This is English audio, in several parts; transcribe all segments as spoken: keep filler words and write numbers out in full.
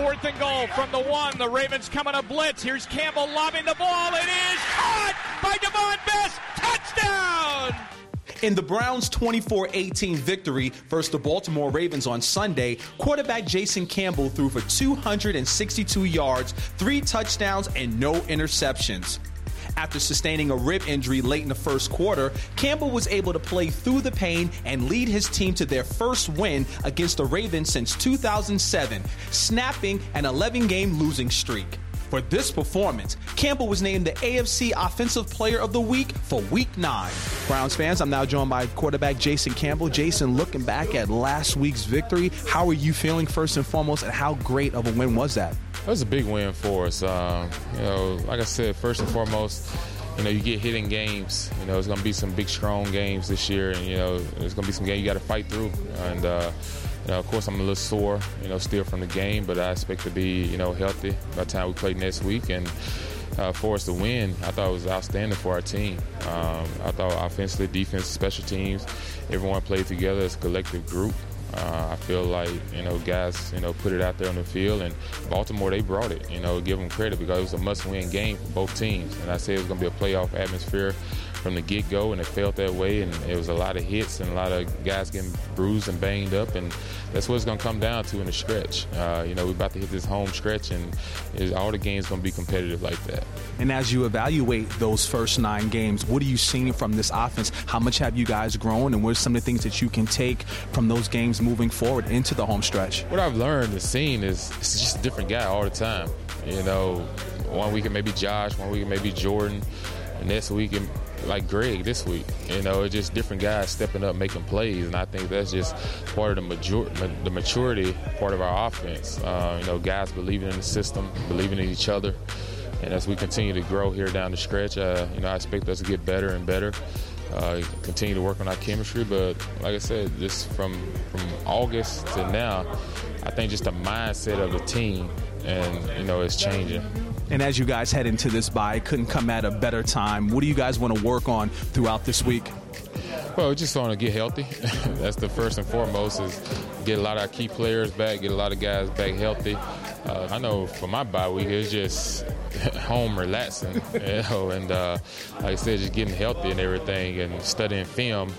Fourth and goal from the one. The Ravens coming to blitz. Here's Campbell lobbing the ball. It is caught by Devon Best. Touchdown! In the Browns' twenty-four eighteen victory versus the Baltimore Ravens on Sunday, quarterback Jason Campbell threw for two hundred sixty-two yards, three touchdowns, and no interceptions. After sustaining a rib injury late in the first quarter, Campbell was able to play through the pain and lead his team to their first win against the Ravens since two thousand seven, snapping an eleven-game losing streak. For this performance, Campbell was named the A F C Offensive Player of the Week for Week nine. Browns fans, I'm now joined by quarterback Jason Campbell. Jason, looking back at last week's victory, how are you feeling first and foremost, and how great of a win was that? It was a big win for us. Um, you know, like I said, first and foremost, you know, you get hit in games. You know, it's going to be some big, strong games this year, and, you know, there's going to be some games you got to fight through. And, uh, you know, of course, I'm a little sore, you know, still from the game, but I expect to be, you know, healthy by the time we play next week. And uh, for us to win, I thought it was outstanding for our team. Um, I thought offensively, defense, special teams, everyone played together as a collective group. Uh, I feel like, you know, guys, you know, put it out there on the field, and Baltimore, they brought it. You know, give them credit because it was a must-win game for both teams. And I said it was going to be a playoff atmosphere from the get-go, and it felt that way, and it was a lot of hits and a lot of guys getting bruised and banged up, and that's what it's going to come down to in the stretch. Uh, you know, we're about to hit this home stretch, and it, all the games going to be competitive like that. And as you evaluate those first nine games, what are you seeing from this offense? How much have you guys grown, and what are some of the things that you can take from those games moving forward into the home stretch? What I've learned and seen is it's just a different guy all the time. You know, one week it may be Josh, one week it may be Jordan, and next week it like Greg this week. You know, it's just different guys stepping up, making plays, and I think that's just part of the major- the maturity part of our offense. Uh, you know, guys believing in the system, believing in each other, and as we continue to grow here down the stretch, uh, you know, I expect us to get better and better. Uh, continue to work on our chemistry, but like I said, just from from August to now, I think just the mindset of the team, and you know, it's changing. And as you guys head into this bye, it couldn't come at a better time. What do you guys want to work on throughout this week? Well, we just want to get healthy. That's the first and foremost, is get a lot of our key players back, get a lot of guys back healthy. Uh, I know for my bye week, it's just home relaxing, you know, and uh, like I said, just getting healthy and everything, and studying film,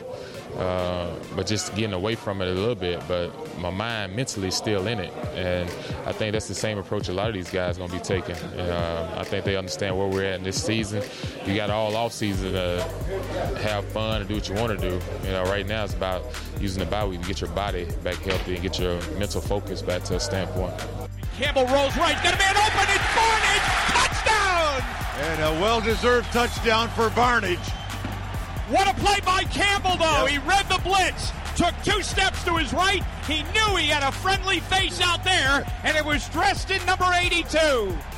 uh, but just getting away from it a little bit. But my mind mentally is still in it, and I think that's the same approach a lot of these guys are going to be taking. Uh, I think they understand where we're at in this season. You got all off season to have fun and do what you want to do. You know, right now it's about using the bye week to get your body back healthy and get your mental focus back to a standpoint. Campbell rolls right, got a man open, it's Barnidge, touchdown! And a well-deserved touchdown for Barnidge. What a play by Campbell, though. Yep. He read the blitz, took two steps to his right. He knew he had a friendly face out there, and it was dressed in number eighty-two.